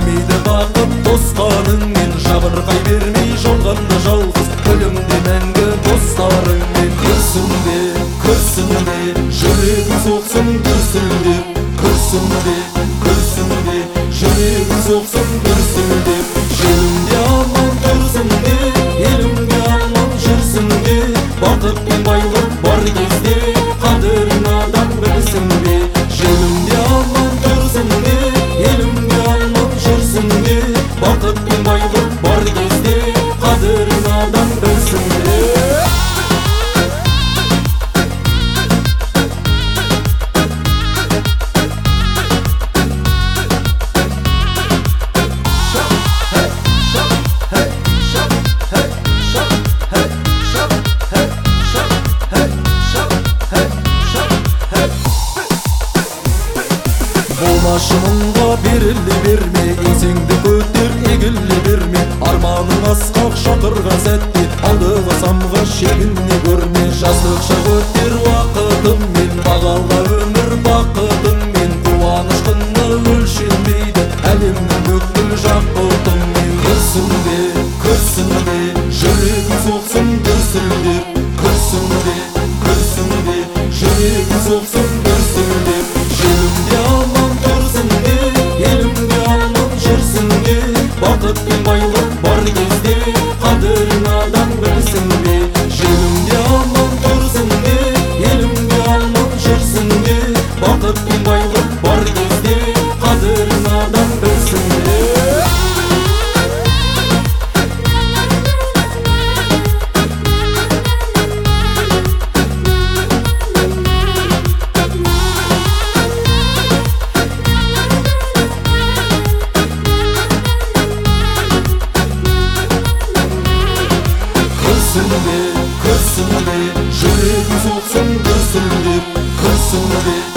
келмейді бақыт тосқаныңмен, жабырқай бермей жолғанда жалғыз, күлімде мәңгі достарыңмен. Күрсінбе, күрсінбе, жүрегің соқсын дүрсілдеп. Күрсінбе, күрсінбе, жүрегің соқсын дүрсілдеп. Желімде аман тұрсын деп, елімде аман жүрсін деп. Бақыт пен байлық бар кезде қадірін адам білсін бе. Желімде аман тұрсын деп, елімде аман жүрсін деп. Бақыт пен байлық бар кезде қадірін адам білсін бе. Болмашымыңға беріле берме, еңсеңді көтер, егіле берме. Арманың асқақ шақырған сәтте, алдыға самға шегіне көрме. Жаздықша өтер уақытыңмен, бағала өмір бақытыңмен. Қуаныш құны өлшенбейді әлемнің бүкіл жақұтыңмен. Күрсінбе, күрсінбе, жүрегің соқсын дүрсілдеп. Күрсінбе, күрсінбе, жүрегің соқсын дүрсілдеп. Желімде аман тұрсын деп, елімде аман жүрсін деп. Бақыт пен байлық бар кезде қадірін адам білсін бе. Желімде аман тұрсын деп, елімде аман жүрсін деп. Бақыт пен байлық бар кезде қадірін адам білсін бе. Күрсінбе, күрсінбе, жүрегің соқсын дүрсілдеп. Күрсінбе.